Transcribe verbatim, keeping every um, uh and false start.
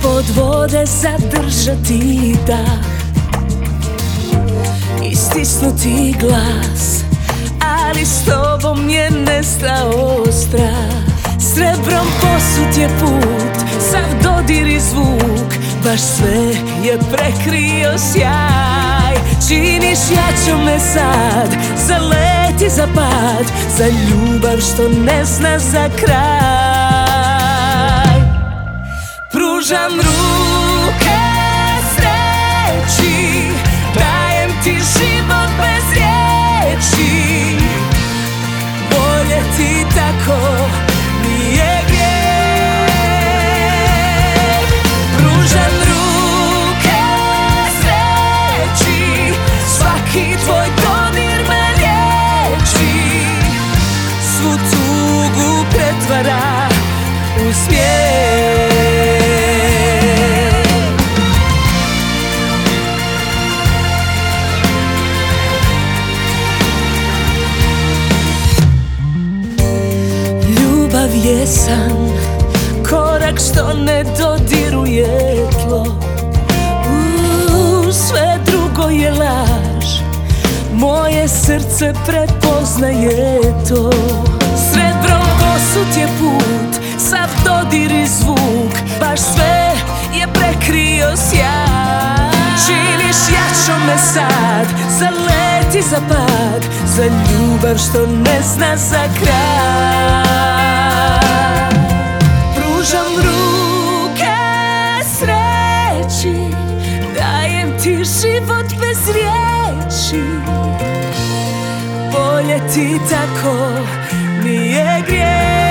Ispod vode zadržati dah i stisnuti glas, ali s tobom je nestao strah. Srebrom posut je put, sav dodir i zvuk, baš sve je prekrio sjaj. Činiš jačom me sad, za let i za pad, za ljubav što ne zna za kraj. Pružam ruke sreći, dajem ti život bez riječi. Voljeti tako nije grijeh. Pružam ruke sreći, svaki tvoj dodir me liječi. Svu tugu pretvara u smijeh. Ljubav je san, korak što ne dodiruje tlo. Uuu, sve drugo je laž, moje srce prepoznaje to. Srebrom posut je put, sav dodir i zvuk, baš sve je prekrio sjaj. Činiš jačom me sad, za let i za pad, za ljubav što ne zna za kraj. Pružam ruke sreći, dajem ti život bez riječi. Voljeti tako nije grijeh.